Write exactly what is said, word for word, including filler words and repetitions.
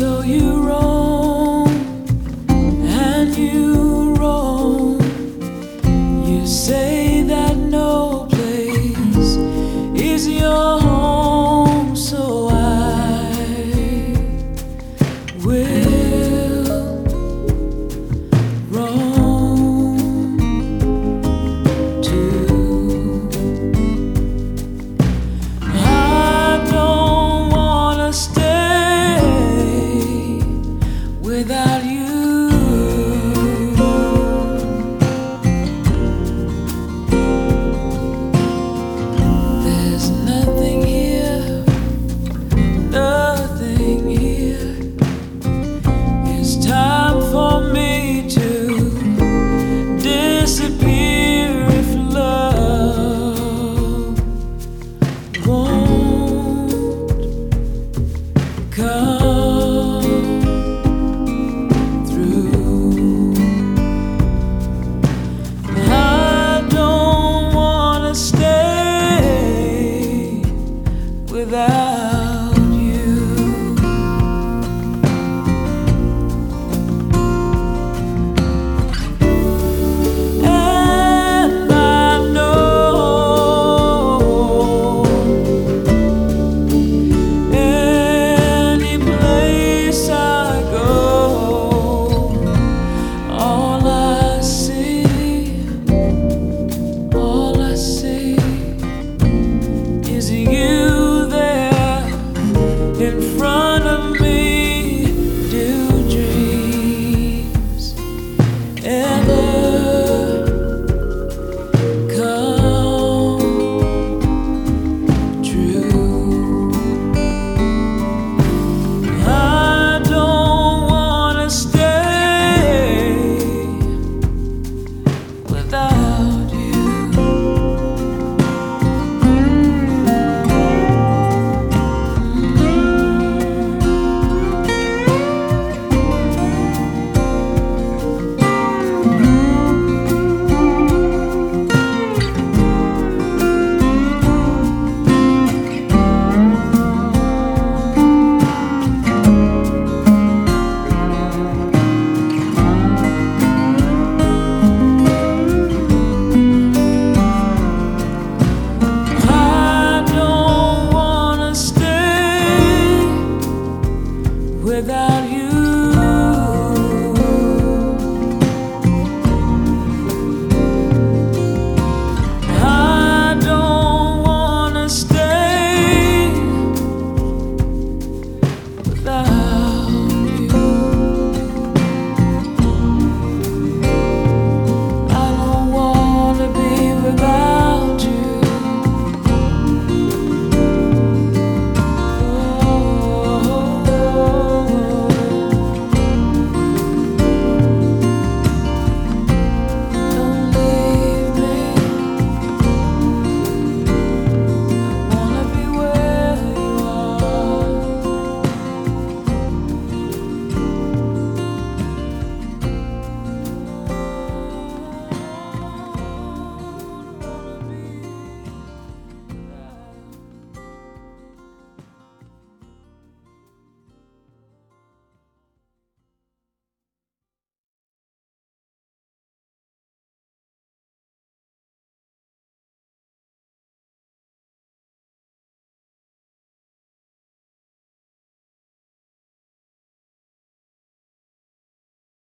So you roam and you roam. You say that no place is your home, so I will roam too. I don't wanna stay without you. There's nothing here, nothing here. It's time for me to disappear if love won't come through. I don't wanna stay without you. And I know any place I go, all I see, all I see is you there in front of me. Do dreams ever come true? I don't wanna stay without you. I don't wanna stay without you.